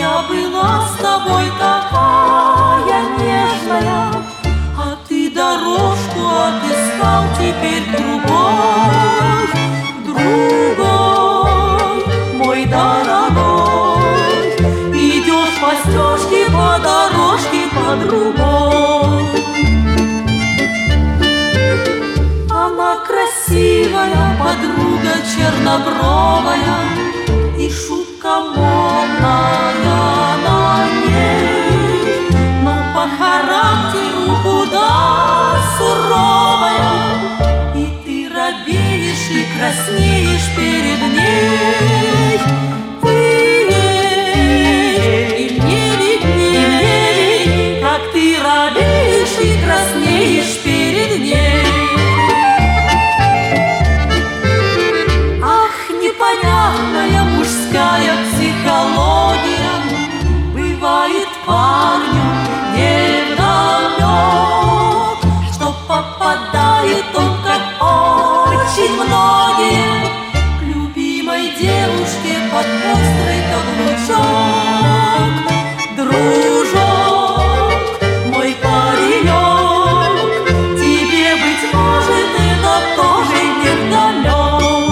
Я была с тобой такая нежная, а ты дорожку отыскал теперь другой, другой, мой дорогой. Идешь по стежке, по дорожке, по другой. Она красивая, подруга чернобровая, и шутка модная на ней, но по характеру куда суровая, и ты робеешь и краснеешь перед ней. И мне видней, как ты робеешь и краснеешь перед ней. Непонятная мужская психология бывает парню невдомек, что попадает он, как очень многие, к любимой девушке под острый каблучок. Дружок, мой паренек, тебе, быть может, это тоже невдомек.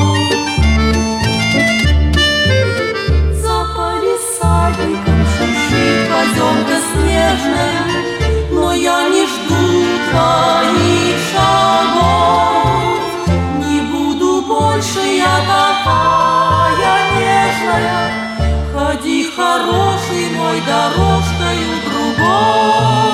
Поземка снежная, но я не жду твоих шагов. Не буду больше я такая нежная. Ходи, хороший мой, дорожкою другой.